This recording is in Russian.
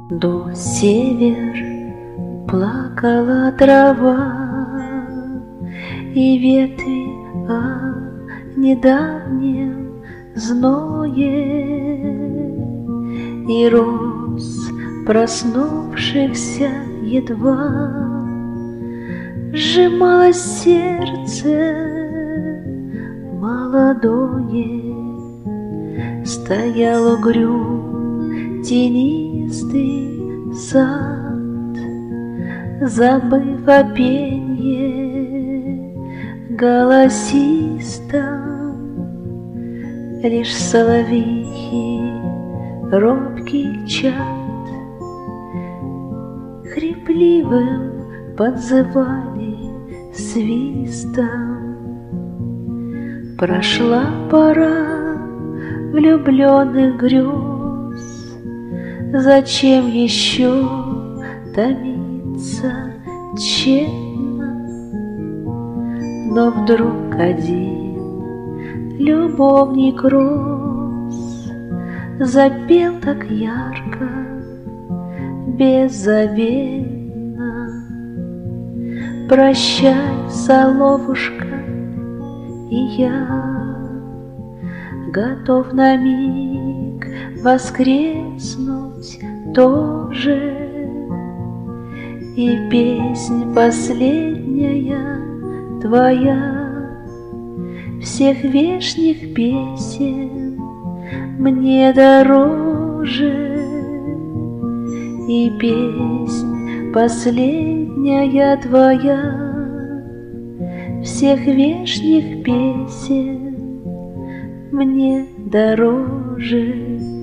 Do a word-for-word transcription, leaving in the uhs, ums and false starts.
До север плакала трава, и ветви о недавнем зное, и роз проснувшихся едва сжималось сердце молодое. Стоял угрюм тенистый сад, забыв о пенье голосистом. Лишь соловьи робкий чад хрипливым подзывали свистом. Прошла пора влюбленных грез, зачем еще томиться тщетно? Но вдруг один любовник роз запел так ярко, беззаветно: прощай, соловушка, и я готов на миг воскреснуть тоже. И песнь последняя твоя всех вешних песен мне дороже. И песнь последняя твоя всех вешних песен мне дороже.